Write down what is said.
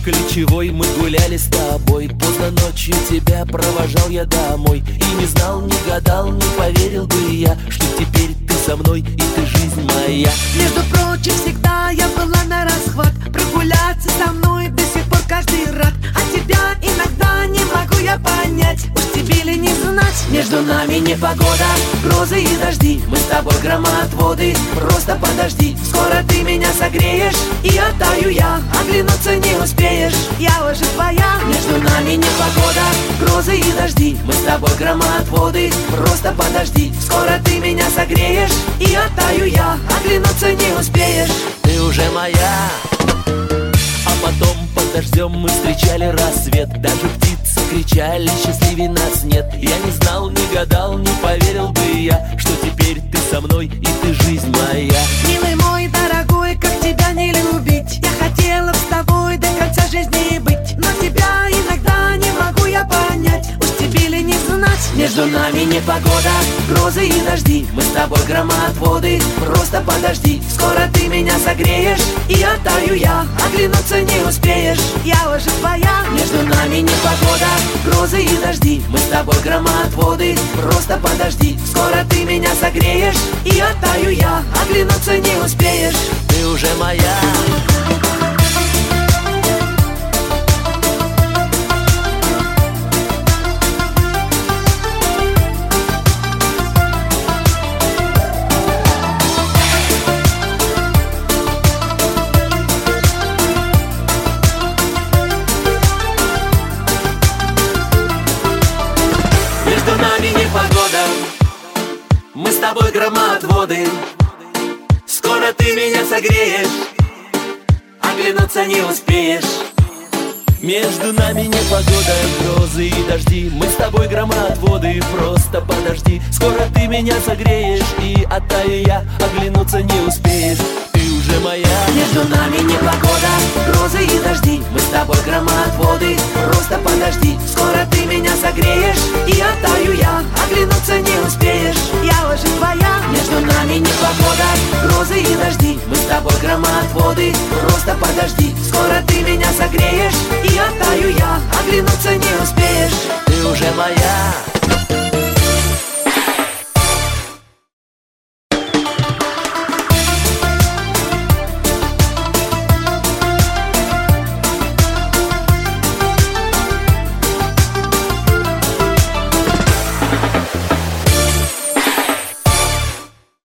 ключевой мы гуляли с тобой. Поздно ночью тебя провожал я домой. И не знал, не гадал, не поверил бы я, что теперь ты со мной и ты жизнь моя. Между прочим, всегда я была на расхват. Прогуляться со мной до сих пор каждый рад. А тебя иногда не могу я понять. Уж тебе ли не знать? Между нами непогода, грозы и дожди. Мы с тобой громоотводы, просто подожди. Скоро ты меня согреешь, и оттаю я. Оглянуться не успеешь, я уже твоя. Между нами непогода, грозы и дожди. Мы с тобой громоотводы, просто подожди. Скоро ты меня согреешь, и оттаю я. Оглянуться не успеешь, ты уже моя. А потом под дождем мы встречали рассвет. Даже птицы кричали, счастливей нас нет. Я не знал, не гадал, не поверил бы я, что теперь ты со мной и ты жизнь моя. Милый мой дорогой, как тебя не любить? Я хотела с тобой до конца жизни быть, но тебя иногда не могу я понять. Уж тебе ли не знать? Между нами непогода, грозы и дожди. Мы с тобой громоотводы, просто подожди. Скоро ты меня согреешь, и оттаю я. Оглянуться не успеешь, я уже твоя. Между нами непогода, грозы и дожди. Мы с тобой громоотводы, просто подожди. Скоро ты меня согреешь, и оттаю я. Оглянуться не успеешь, ты уже моя. Между нами непогода, мы с тобой громоотводы. Скоро ты меня согреешь, оглянуться не успеешь. Между нами непогода, грозы и дожди. Мы с тобой громоотводы, просто подожди. Скоро ты меня согреешь, и оттаю я. Оглянуться не успеешь, ты уже моя. Между нами непогода, грозы и дожди. Мы с тобой громоотводы, просто подожди. Скоро ты меня согреешь, и оттаю я. Оглянуться не успеешь, я уже твоя. Между нами непогода, грозы и дожди. Мы с тобой громоотводы, просто подожди. Скоро ты меня согреешь, и оттаю я. Оглянуться не успеешь, ты уже моя.